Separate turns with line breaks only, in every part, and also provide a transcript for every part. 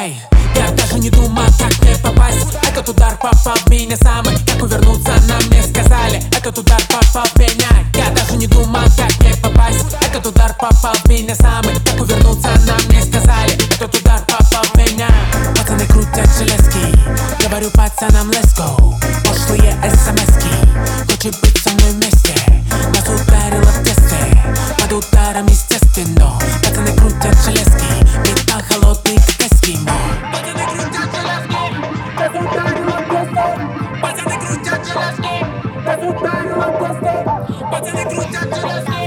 Эй, я даже не думал, как мне попасть. Этот удар попал в меня самый. Как увернуться нам не сказали. Этот удар попал в меня. Я даже не думал, как мне попасть. Этот удар попал в меня самый. Как увернуться нам не сказали. Этот удар попал в меня. Пацаны крутят железки. Говорю пацанам let's go. Пошлые смски. Хочет быть со мной вместе. Нас ударило в тесте. Под ударом естественно. Пацаны крутят железки. Металл холодный как эскимо. Пацаны крутят железки. Нас ударило в тесте. Пацаны крутят железки. Нас ударило в тесте. Пацаны крутят железки.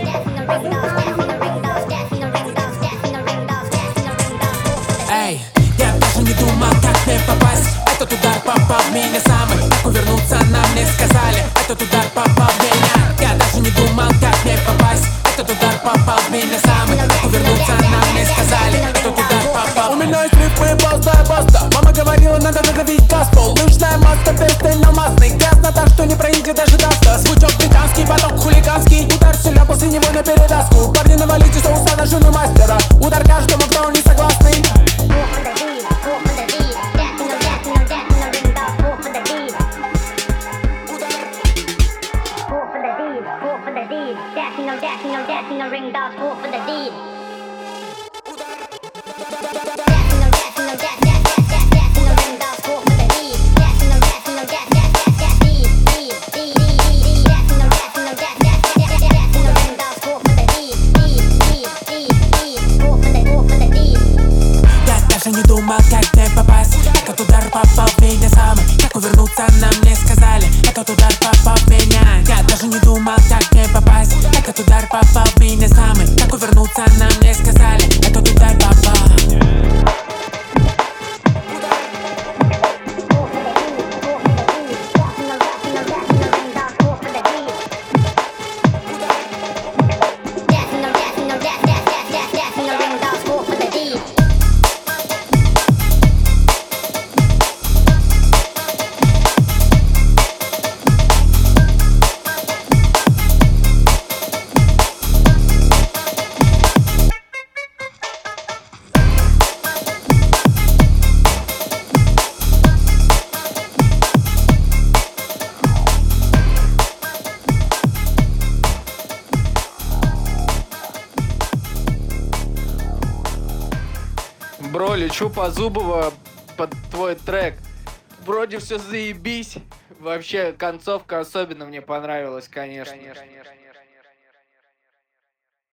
Эй, я даже не думал, как мне попасть. Этот удар попал в меня самый. Как увернуться нам не сказали. Этот удар попал в меня. Я даже не думал, как мне попасть. Этот удар попал в меня самый. Как увернуться нам не сказали. Этот удар попал.
У меня есть рифмы баста. Мама говорила, надо надавить газ в пол. Лыжная маска, пестель намазный. Грязно так, что не проедет даже даста. Звучок британский, поток хулиганский. Удар сильно, после него на передаску. Парни, навалите соуса на жену мастера. Удар каждому, кто не согласный.
Ring bells, go for the deed.
Я даже не думал, как мне попасть. Этот удар попал в меня самый. Как увернуться нам не сказали. Этот удар попал в меня. Я даже не думал, как мне попасть. Этот удар попал в меня самый. Как увернуться нам не сказали. Этот удар попал.
Бро, лечу по Зубова под твой трек. Вроде все заебись. Вообще, концовка особенно мне понравилась, конечно.